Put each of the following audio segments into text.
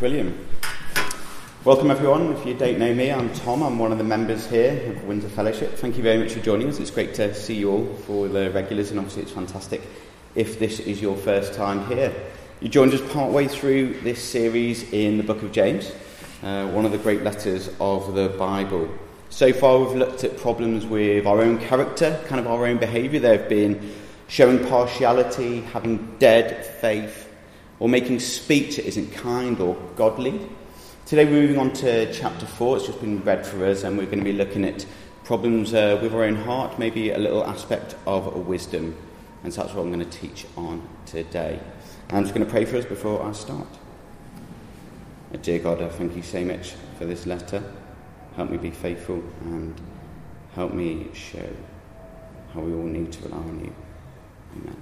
Thanks, William. Welcome everyone. If you don't know me, I'm Tom. I'm one of the members here of Windsor Fellowship. Thank you very much for joining us. It's great to see you all. For the regulars, and obviously it's fantastic if this is your first time here. You joined us partway through this series in the book of James, one of the great letters of the Bible. So far we've looked at problems with our own character, kind of our own behaviour. There have been showing partiality, having dead faith, or making speech that isn't kind or godly. Today we're moving on to chapter 4. It's just been read for us, and we're going to be looking at problems with our own heart, maybe a little aspect of wisdom. And so that's what I'm going to teach on today. I'm just going to pray for us before I start. Dear God, I thank you so much for this letter. Help me be faithful and help me show how we all need to rely on you. Amen.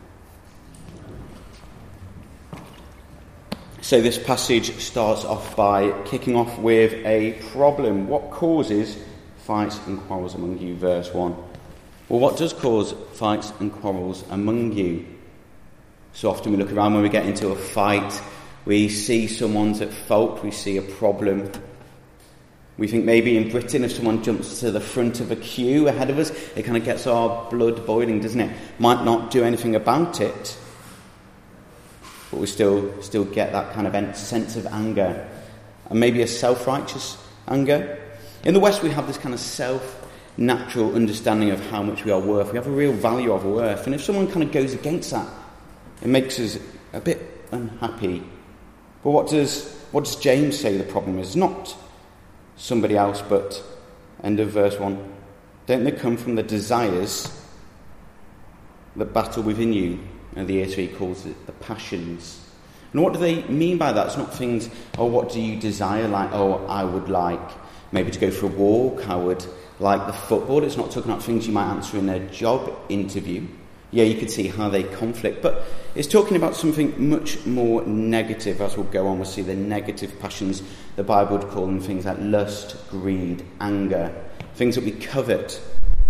So this passage starts off by kicking off with a problem. What causes fights and quarrels among you? Verse 1. Well, what does cause fights and quarrels among you? So often we look around when we get into a fight, we see someone's at fault, we see a problem. We think maybe in Britain if someone jumps to the front of a queue ahead of us, it kind of gets our blood boiling, doesn't it? Might not do anything about it, but we still get that kind of sense of anger, and maybe a self-righteous anger. In the West we have this kind of self-natural understanding of how much we are worth. We have a real value of worth, and if someone kind of goes against that, it makes us a bit unhappy. But what does James say the problem is? Not somebody else, but end of verse 1. Don't they come from the desires that battle within you? And the ESV calls it the passions. And what do they mean by that? It's not things, what do you desire? Like, I would like maybe to go for a walk. I would like the football. It's not talking about things you might answer in a job interview. Yeah, you could see how they conflict. But it's talking about something much more negative. As we'll go on, we'll see the negative passions. The Bible would call them things like lust, greed, anger, things that we covet.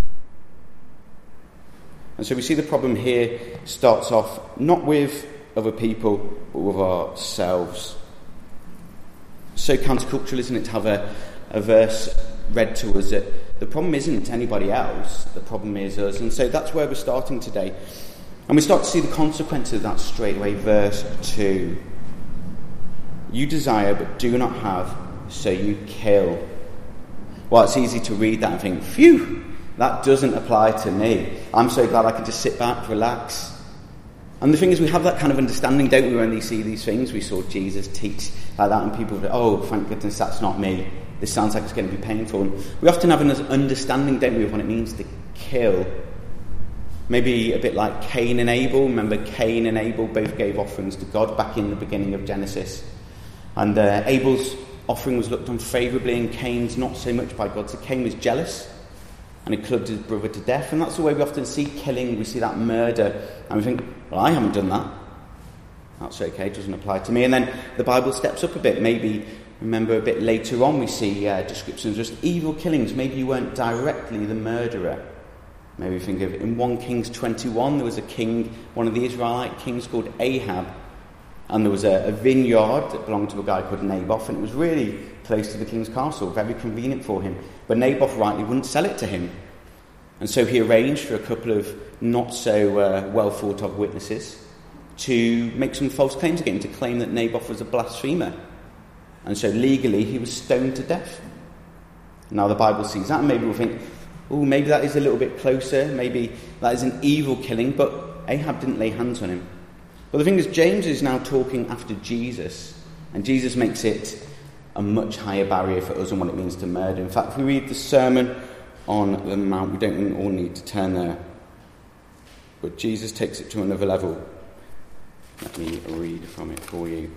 And so we see the problem here starts off not with other people, but with ourselves. So countercultural, isn't it, to have a verse read to us that the problem isn't anybody else, the problem is us. And so that's where we're starting today. And we start to see the consequences of that straight away. Verse 2. You desire but do not have, so you kill. Well, it's easy to read that and think, phew, that doesn't apply to me. I'm so glad I can just sit back, relax. And the thing is, we have that kind of understanding, don't we, when we see these things? We saw Jesus teach like that, and people go, thank goodness that's not me. This sounds like it's going to be painful. And we often have an understanding, don't we, of what it means to kill. Maybe a bit like Cain and Abel. Remember, Cain and Abel both gave offerings to God back in the beginning of Genesis. And Abel's offering was looked on favourably, and Cain's not so much by God. So Cain was jealous, and he clubbed his brother to death. And that's the way we often see killing. We see that murder, and we think, well, I haven't done that. That's okay, it doesn't apply to me. And then the Bible steps up a bit. Maybe, remember a bit later on, we see descriptions of just evil killings. Maybe you weren't directly the murderer. Maybe think of, in 1 Kings 21, there was a king, one of the Israelite kings called Ahab. And there was a vineyard that belonged to a guy called Naboth, and it was really close to the king's castle, very convenient for him. But Naboth rightly wouldn't sell it to him. And so he arranged for a couple of not so well thought of witnesses to make some false claims against him, to claim that Naboth was a blasphemer. And so legally he was stoned to death. Now the Bible sees that, and maybe we'll think, maybe that is a little bit closer, maybe that is an evil killing, but Ahab didn't lay hands on him. But the thing is, James is now talking after Jesus, and Jesus makes it a much higher barrier for us and what it means to murder. In fact, if we read the Sermon on the Mount, we don't all need to turn there, but Jesus takes it to another level. Let me read from it for you.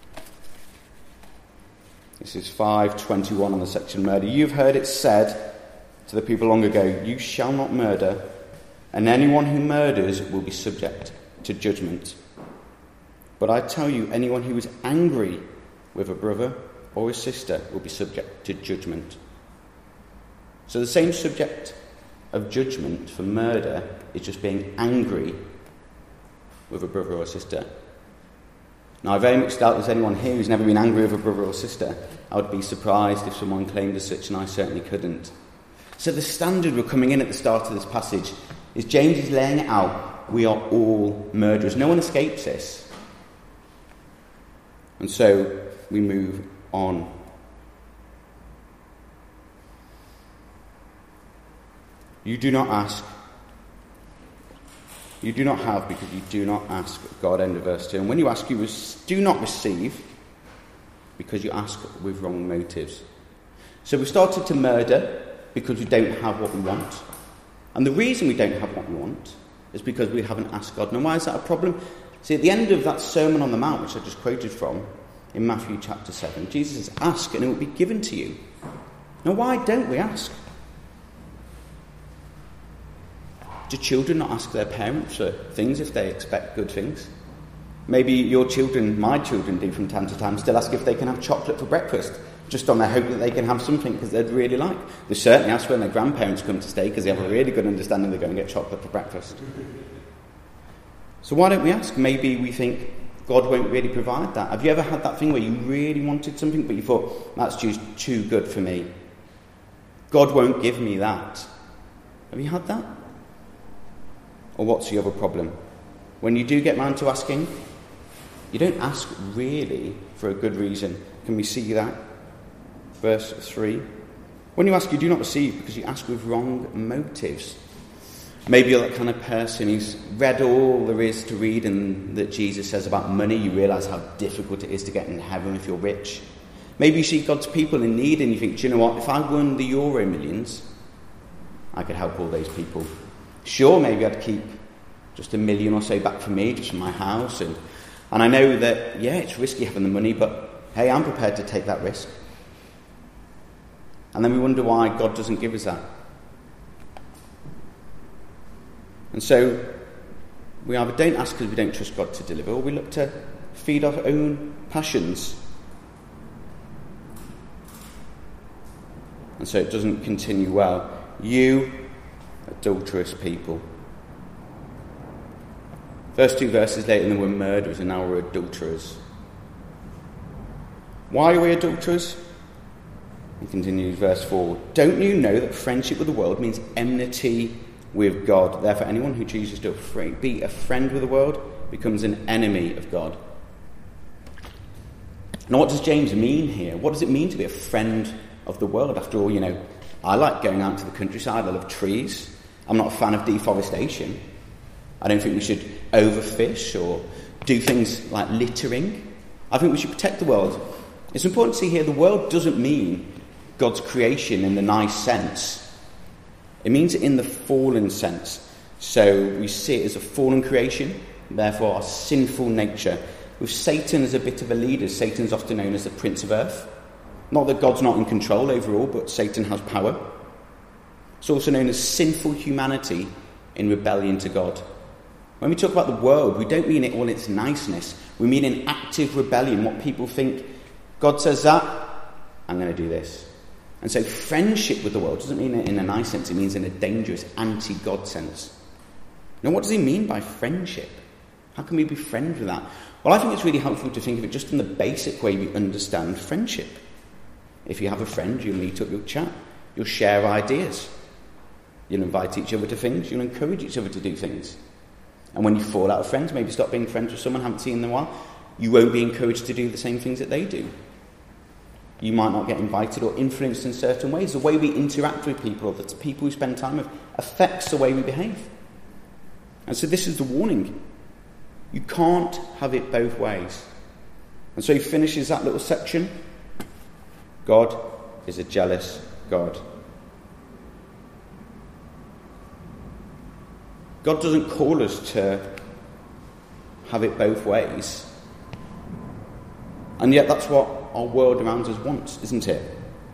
This is 5:21 on the section murder. You've heard it said to the people long ago, you shall not murder, and anyone who murders will be subject to judgment. But I tell you, anyone who is angry with a brother or a sister will be subject to judgment. So the same subject of judgment for murder is just being angry with a brother or a sister. Now, I very much doubt there's anyone here who's never been angry with a brother or sister. I would be surprised if someone claimed as such, and I certainly couldn't. So the standard we're coming in at the start of this passage is James is laying it out. We are all murderers. No one escapes this. And so we move on. You do not ask. You do not have because you do not ask God. End of verse 2. And when you ask, you do not receive because you ask with wrong motives. So we started to murder because we don't have what we want. And the reason we don't have what we want is because we haven't asked God. Now, why is that a problem? See, at the end of that Sermon on the Mount, which I just quoted from, in Matthew chapter 7, Jesus says, ask and it will be given to you. Now, why don't we ask? Do children not ask their parents for things if they expect good things? Maybe your children, my children do from time to time, still ask if they can have chocolate for breakfast, just on the hope that they can have something because they'd really like. They certainly ask when their grandparents come to stay because they have a really good understanding they're going to get chocolate for breakfast. So why don't we ask? Maybe we think God won't really provide that. Have you ever had that thing where you really wanted something but you thought, that's just too good for me? God won't give me that. Have you had that? Or what's the other problem? When you do get round to asking, you don't ask really for a good reason. Can we see that? Verse 3. When you ask, you do not receive because you ask with wrong motives. Maybe you're that kind of person who's read all there is to read and that Jesus says about money. You realise how difficult it is to get in heaven if you're rich. Maybe you see God's people in need and you think, do you know what? If I won the Euro Millions, I could help all those people. Sure, maybe I'd keep just $1 million or so back for me, just for my house. And I know that, yeah, it's risky having the money, but hey, I'm prepared to take that risk. And then we wonder why God doesn't give us that. And so we either don't ask because we don't trust God to deliver, or we look to feed our own passions. And so it doesn't continue well. You adulterous people. First 2 verses later, they were murderers, and now we're adulterers. Why are we adulterers? He continues, verse 4. Don't you know that friendship with the world means enmity with God? Therefore, anyone who chooses to be a friend with the world becomes an enemy of God. Now, what does James mean here? What does it mean to be a friend of the world? After all, I like going out to the countryside. I love trees. I'm not a fan of deforestation. I don't think we should overfish or do things like littering. I think we should protect the world. It's important to see here the world doesn't mean God's creation in the nice sense. It means it in the fallen sense. So we see it as a fallen creation, therefore our sinful nature. With Satan as a bit of a leader, Satan's often known as the Prince of Earth. Not that God's not in control over all, but Satan has power. It's also known as sinful humanity in rebellion to God. When we talk about the world, we don't mean it all its niceness. We mean in active rebellion, what people think, God says that, I'm going to do this. And so friendship with the world doesn't mean it in a nice sense, it means in a dangerous anti-God sense. Now, what does he mean by friendship? How can we be friends with that? Well, I think it's really helpful to think of it just in the basic way we understand friendship. If you have a friend, you'll meet up, you'll chat, you'll share ideas. You'll invite each other to things, you'll encourage each other to do things. And when you fall out of friends, maybe stop being friends with someone you haven't seen in a while, you won't be encouraged to do the same things that they do. You might not get invited or influenced in certain ways. The way we interact with people, or the people we spend time with, affects the way we behave. And so this is the warning. You can't have it both ways. And so he finishes that little section. God is a jealous God. God doesn't call us to have it both ways. And yet that's what our world around us wants, isn't it?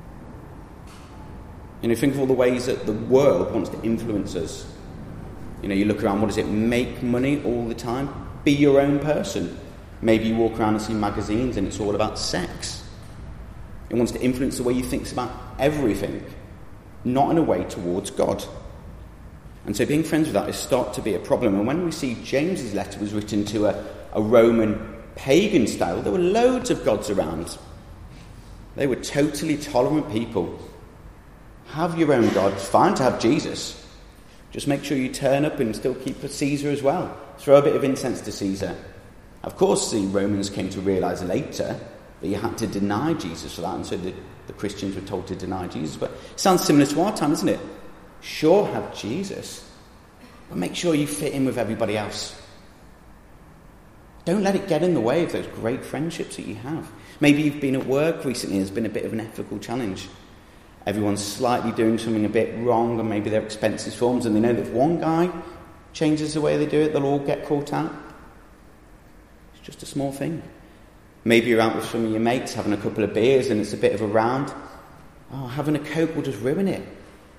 Think of all the ways that the world wants to influence us. You look around, what does it? Make money all the time? Be your own person. Maybe you walk around and see magazines and it's all about sex. It wants to influence the way you think about everything, not in a way towards God. And so being friends with that is start to be a problem. And when we see James's letter was written to a Roman pagan style, there were loads of gods around. They were totally tolerant people. Have your own God. It's fine to have Jesus. Just make sure you turn up and still keep a Caesar as well. Throw a bit of incense to Caesar. Of course, the Romans came to realise later that you had to deny Jesus for that, and so the Christians were told to deny Jesus. But it sounds similar to our time, doesn't it? Sure, have Jesus, but make sure you fit in with everybody else. Don't let it get in the way of those great friendships that you have. Maybe you've been at work recently, there's been a bit of an ethical challenge. Everyone's slightly doing something a bit wrong, and maybe their expenses forms, and they know that if one guy changes the way they do it, they'll all get caught out. It's just a small thing. Maybe you're out with some of your mates having a couple of beers and it's a bit of a round. Oh, having a Coke will just ruin it.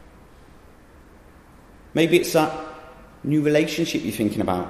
Maybe it's that new relationship you're thinking about.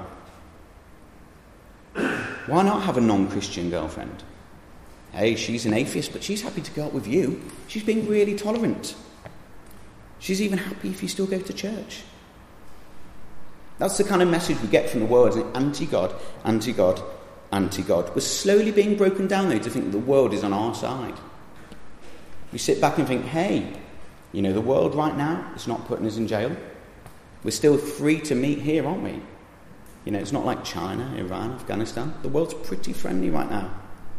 Why not have a non-Christian girlfriend? Hey, she's an atheist, but she's happy to go out with you. She's being really tolerant. She's even happy if you still go to church. That's the kind of message we get from the world, isn't it? Anti-God, anti-God, anti-God. We're slowly being broken down, though, to think that the world is on our side. We sit back and think, hey, the world right now is not putting us in jail. We're still free to meet here, aren't we? It's not like China, Iran, Afghanistan. The world's pretty friendly right now.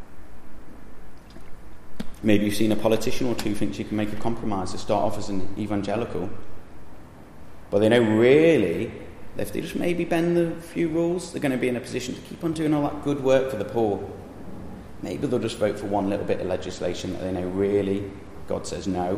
Maybe you've seen a politician or two who thinks you can make a compromise to start off as an evangelical. But they know really, if they just maybe bend the few rules, they're going to be in a position to keep on doing all that good work for the poor. Maybe they'll just vote for one little bit of legislation that they know really God says no.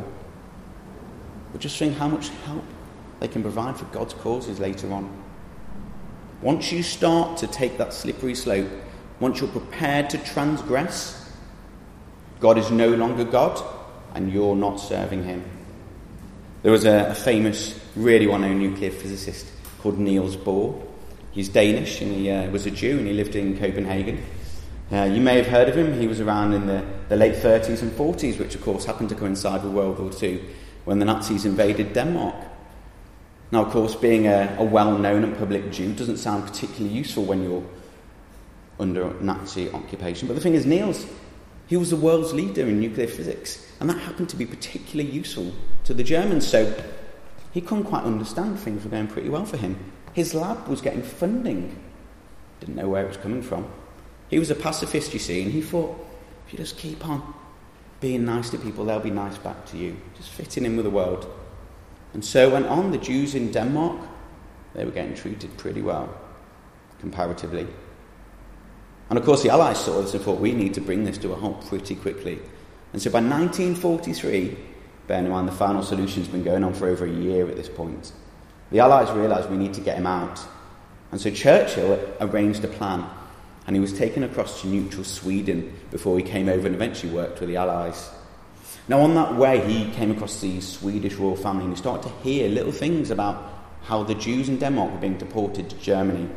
But just think how much help they can provide for God's causes later on. Once you start to take that slippery slope, once you're prepared to transgress, God is no longer God, and you're not serving him. There was a famous, really well-known nuclear physicist called Niels Bohr. He's Danish, and he was a Jew, and he lived in Copenhagen. You may have heard of him. He was around in the late 30s and 40s, which, of course, happened to coincide with World War II, when the Nazis invaded Denmark. Now, of course, being a well-known and public Jew doesn't sound particularly useful when you're under Nazi occupation. But the thing is, Niels, he was the world's leader in nuclear physics, and that happened to be particularly useful to the Germans, so he couldn't quite understand things were going pretty well for him. His lab was getting funding. Didn't know where it was coming from. He was a pacifist, you see, and he thought, if you just keep on being nice to people, they'll be nice back to you. Just fitting in with the world. And so went on. The Jews in Denmark, they were getting treated pretty well, comparatively. And of course the Allies saw this and thought, we need to bring this to a halt pretty quickly. And so by 1943, bearing in mind the final solution's been going on for over a year at this point, the Allies realised we need to get him out. And so Churchill arranged a plan, and he was taken across to neutral Sweden before he came over and eventually worked with the Allies. Now on that way he came across the Swedish royal family, and he started to hear little things about how the Jews in Denmark were being deported to Germany.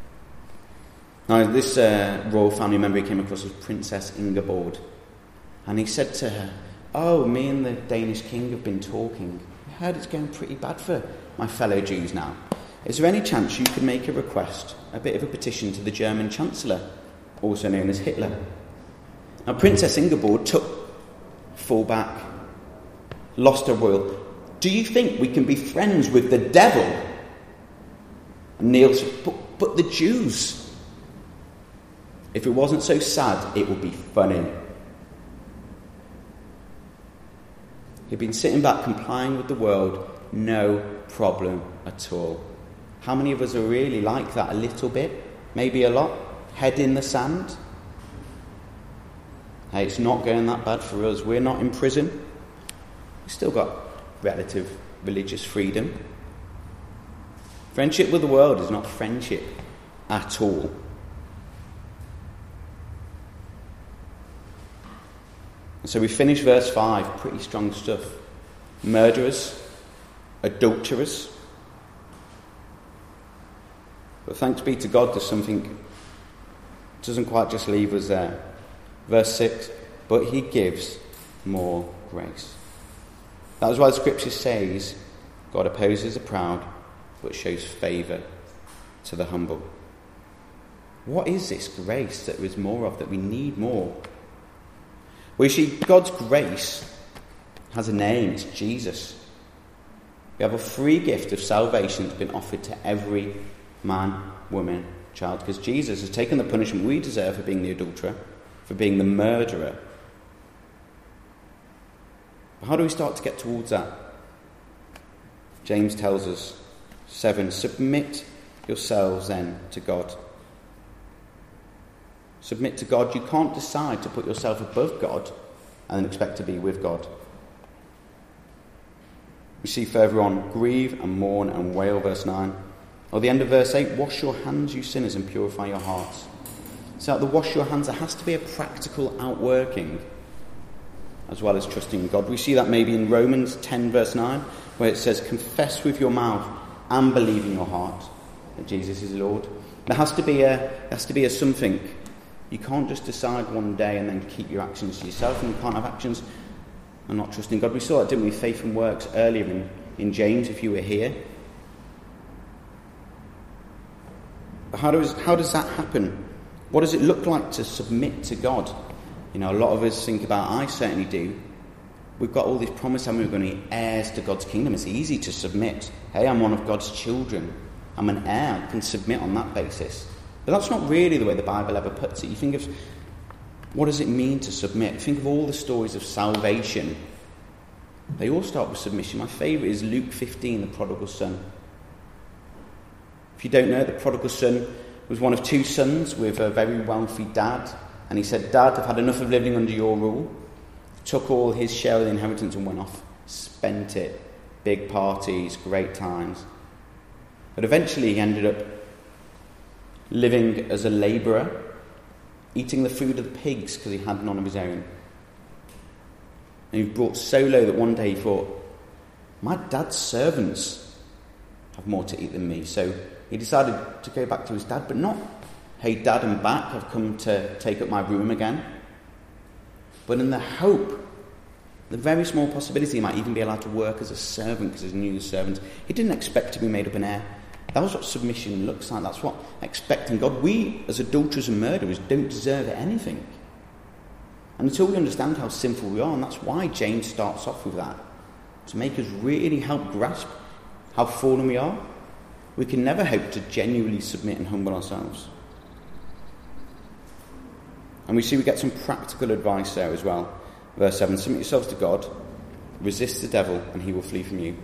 Now, this royal family member he came across was Princess Ingeborg. And he said to her, oh, me and the Danish king have been talking. I heard it's going pretty bad for my fellow Jews now. Is there any chance you could make a request, a bit of a petition to the German Chancellor, also known as Hitler? Now, Princess Ingeborg took fall back, lost her royal. Do you think we can be friends with the devil? And Neil said, but the Jews... If it wasn't so sad, it would be funny. He'd been sitting back, complying with the world, no problem at all. How many of us are really like that? A little bit? Maybe a lot? Head in the sand? Hey, it's not going that bad for us. We're not in prison. We've still got relative religious freedom. Friendship with the world is not friendship at all. So we finish verse 5, pretty strong stuff. Murderers, adulterers. But thanks be to God, there's something, doesn't quite just leave us there. Verse 6, but he gives more grace. That is why the scripture says, God opposes the proud, but shows favour to the humble. What is this grace that there is more of, that we need more? Well, you see, God's grace has a name. It's Jesus. We have a free gift of salvation that's been offered to every man, woman, child, because Jesus has taken the punishment we deserve for being the adulterer, for being the murderer. But how do we start to get towards that? James tells us, 7, submit yourselves then to God. Submit to God. You can't decide to put yourself above God and then expect to be with God. We see further on, grieve and mourn and wail, verse 9. Or the end of verse 8, wash your hands, you sinners, and purify your hearts. So at the wash your hands, there has to be a practical outworking as well as trusting in God. We see that maybe in Romans 10, verse 9, where it says, confess with your mouth and believe in your heart that Jesus is Lord. There has to be a something. You can't just decide one day and then keep your actions to yourself, and you can't have actions and not trusting God. We saw that, didn't we? Faith and works earlier in James, if you were here. But how does that happen? What does it look like to submit to God? You know, a lot of us think about, I certainly do. We've got all this promise, and we're going to be heirs to God's kingdom. It's easy to submit. Hey, I'm one of God's children. I'm an heir. I can submit on that basis. But that's not really the way the Bible ever puts it. You think of, what does it mean to submit? Think of all the stories of salvation. They all start with submission. My favourite is Luke 15, the prodigal son. If you don't know, the prodigal son was one of two sons with a very wealthy dad. And he said, Dad, I've had enough of living under your rule. Took all his share of the inheritance and went off. Spent it. Big parties, great times. But eventually he ended up living as a labourer, eating the food of the pigs because he had none of his own. And he brought so low that one day he thought, my dad's servants have more to eat than me. So he decided to go back to his dad, but not, hey, Dad, I'm back, I've come to take up my room again. But in the hope, the very small possibility he might even be allowed to work as a servant because he's a new servant. He didn't expect to be made up an heir. That was what submission looks like. That's what expecting God. We, as adulterers and murderers, don't deserve anything. And until we understand how sinful we are, and that's why James starts off with that, to make us really help grasp how fallen we are, we can never hope to genuinely submit and humble ourselves. And we see we get some practical advice there as well. Verse 7, submit yourselves to God, resist the devil, and he will flee from you.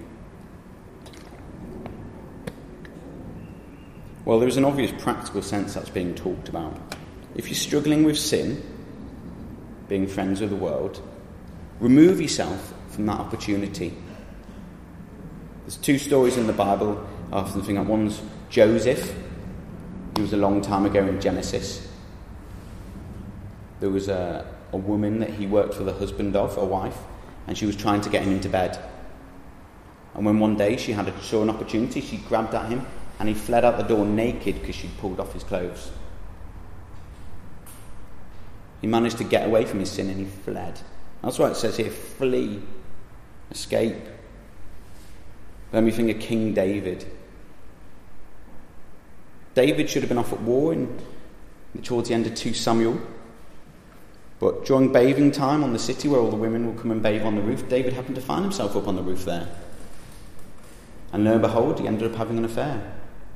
Well, there is an obvious practical sense that's being talked about. If you're struggling with sin, being friends with the world, remove yourself from that opportunity. There's two stories in the Bible I often think of. One's Joseph. He was a long time ago in Genesis. There was a woman that he worked for the husband of, a wife, and she was trying to get him into bed. And when one day she saw an opportunity, she grabbed at him, and he fled out the door naked because she'd pulled off his clothes. He managed to get away from his sin and he fled. That's why it says here, flee, escape. Then we think of King David. David should have been off at war towards the end of 2 Samuel. But during bathing time on the city where all the women will come and bathe on the roof, David happened to find himself up on the roof there. And lo and behold, he ended up having an affair.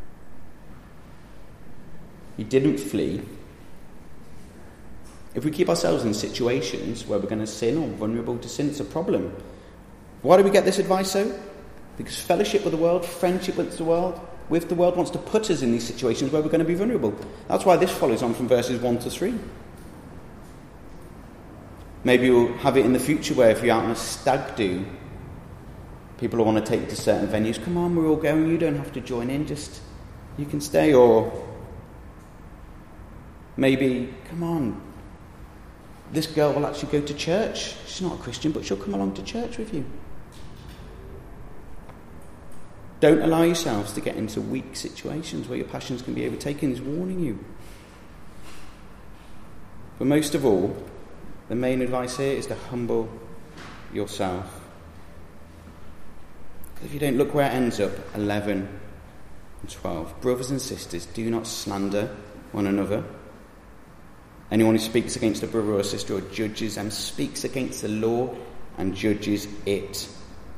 He didn't flee. If we keep ourselves in situations where we're going to sin or vulnerable to sin, it's a problem. Why do we get this advice though? Because fellowship with the world, friendship with the world wants to put us in these situations where we're going to be vulnerable. That's why this follows on from verses 1 to 3. Maybe we'll have it in the future where if you're out on a stag do, people will want to take you to certain venues. Come on, we're all going, you don't have to join in, just you can stay. Or maybe, come on, this girl will actually go to church. She's not a Christian, but she'll come along to church with you. Don't allow yourselves to get into weak situations where your passions can be overtaken. He's warning you. But most of all, the main advice here is to humble yourself. Because if you don't, look where it ends up, 11 and 12. Brothers and sisters, do not slander one another. Anyone who speaks against a brother or sister or judges them speaks against the law and judges it.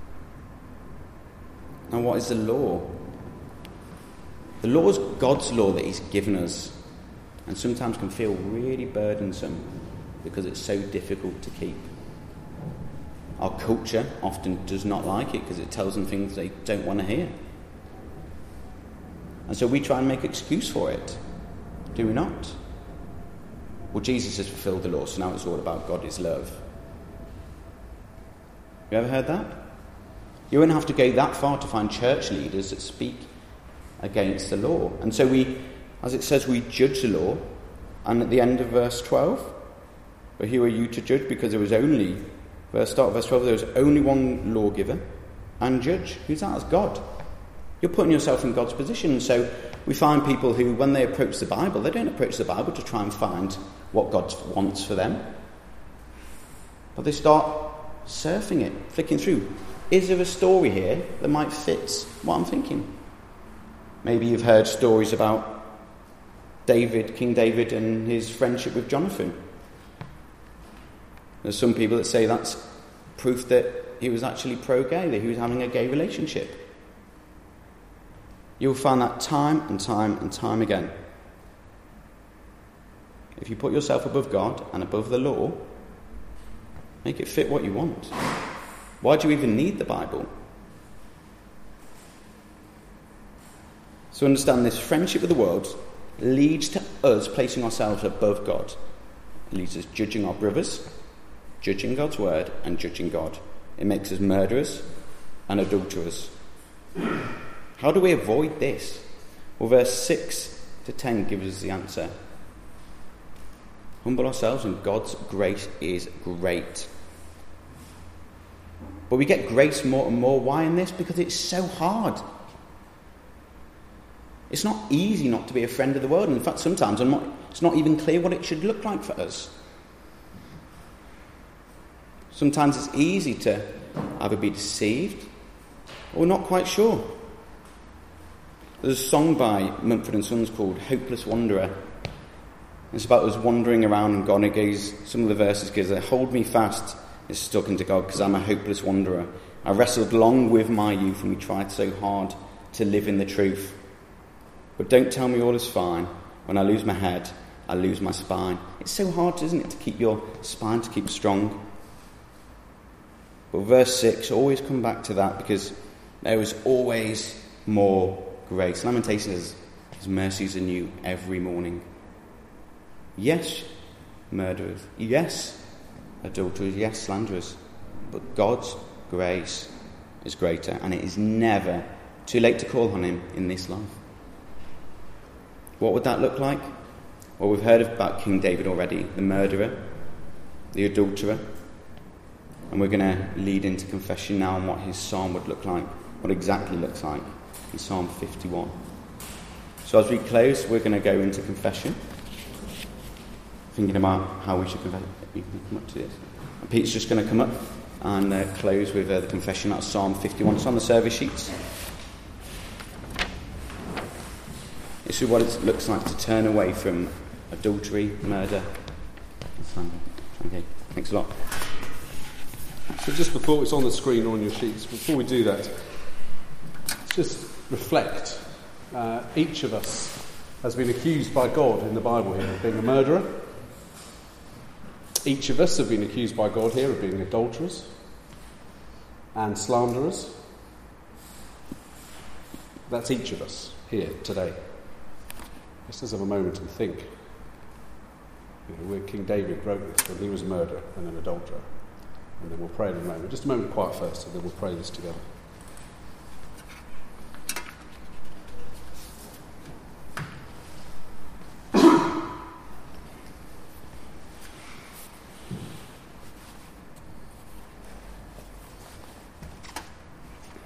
Now, what is the law? The law is God's law that he's given us, and sometimes can feel really burdensome because it's so difficult to keep. Our culture often does not like it because it tells them things they don't want to hear. And so we try and make excuse for it. Do we not? Well, Jesus has fulfilled the law, so now it's all about God is love. You ever heard that? You wouldn't have to go that far to find church leaders that speak against the law. And so we, as it says, we judge the law. And at the end of verse 12, but who are you to judge? Because there was only, start of verse 12, there was only one lawgiver and judge. Who's that? It's God. You're putting yourself in God's position. And so we find people who, when they approach the Bible, they don't approach the Bible to try and find what God wants for them. But they start surfing it, flicking through. Is there a story here that might fit what I'm thinking? Maybe you've heard stories about King David and his friendship with Jonathan. There's some people that say that's proof that he was actually pro-gay, that he was having a gay relationship. You'll find that time and time and time again. If you put yourself above God and above the law, make it fit what you want. Why do you even need the Bible? So understand this friendship with the world leads to us placing ourselves above God. It leads us judging our brothers, judging God's word, and judging God. It makes us murderers and adulterers. How do we avoid this? Well, verse 6 to 10 gives us the answer. Humble ourselves and God's grace is great. But we get grace more and more. Why in this? Because it's so hard. It's not easy not to be a friend of the world. And in fact, sometimes it's not even clear what it should look like for us. Sometimes it's easy to either be deceived or not quite sure. There's a song by Mumford & Sons called Hopeless Wanderer. It's about us wandering around and God goes, some of the verses goes, hold me fast, it's stuck into God because I'm a hopeless wanderer. I wrestled long with my youth and we tried so hard to live in the truth. But don't tell me all is fine. When I lose my head, I lose my spine. It's so hard, isn't it, to keep your spine, to keep strong. But verse 6, always come back to that because there is always more grace. Lamentations says, his mercies are new every morning. Yes, murderers. Yes, adulterers. Yes, slanderers. But God's grace is greater, and it is never too late to call on him in this life. What would that look like? Well, we've heard about King David already, the murderer, the adulterer, and we're going to lead into confession now on what his psalm would look like, what exactly looks like in Psalm 51. So as we close, we're going to go into confession, thinking about how we should confess. You can come up to this. And Pete's just going to come up and close with the confession out of Psalm 51. It's on the service sheets. This is what it looks like to turn away from adultery, murder, and slander. Okay, thanks a lot. So just before it's on the screen or on your sheets, before we do that, let's just reflect. Each of us has been accused by God in the Bible here of being a murderer. Each of us have been accused by God here of being adulterers and slanderers. That's each of us here today. Let's just have a moment and think. King David wrote this when he was a murderer and an adulterer. And then we'll pray in a moment. Just a moment quiet first, and then we'll pray this together.